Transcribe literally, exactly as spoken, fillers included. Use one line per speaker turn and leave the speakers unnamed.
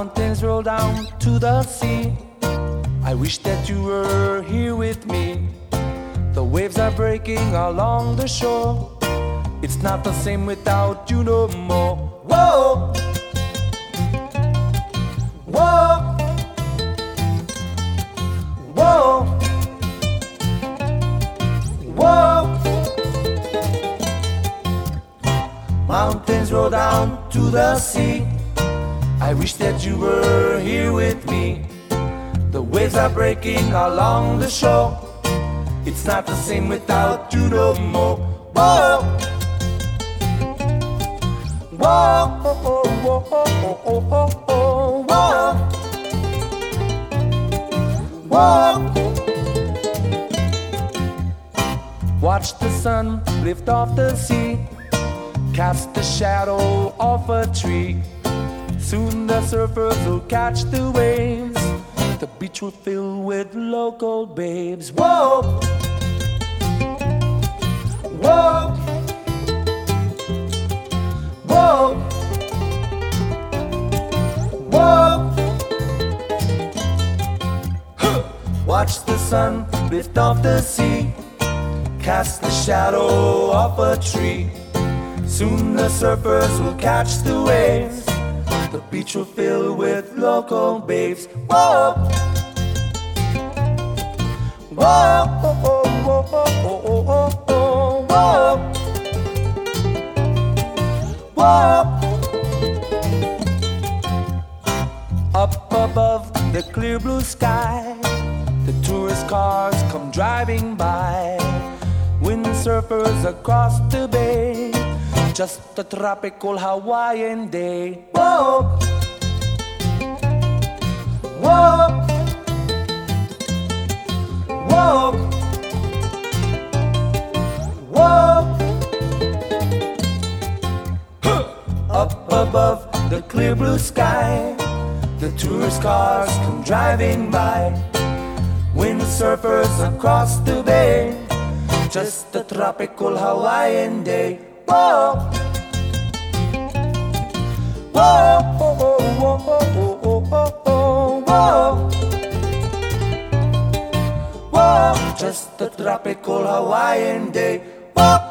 Mountains roll down to the sea. I wish that you were here with me. The waves are breaking along the shore. It's not the same without you no more. Whoa, whoa, whoa, whoa. Mountains roll down to the sea. I wish that you were here with me. The waves are breaking along the shore. It's not the same without you no more. Whoa, whoa, whoa, whoa, whoa, whoa, whoa, whoa. Watch the sun lift off the sea, cast the shadow off a tree. Soon the surfers will catch the waves. The beach will fill with local babes. Whoa, whoa, whoa, whoa. Huh. Watch the sun lift off the sea, cast the shadow off a tree. Soon the surfers will catch the waves. The beach will fill with local babes. Whoa, whoa, whoa, whoa, whoa, whoa, whoa, whoa. Up above the clear blue sky, the tourist cars come driving by. Windsurfers across the bay, just a tropical Hawaiian day. Whoa, whoa, whoa, whoa. Huh. Up above the clear blue sky, the tourist cars come driving by. Windsurfers across the bay, just a tropical Hawaiian day. Whoa, whoa, whoa, whoa, whoa, whoa, whoa, whoa, just a tropical Hawaiian day. Whoa.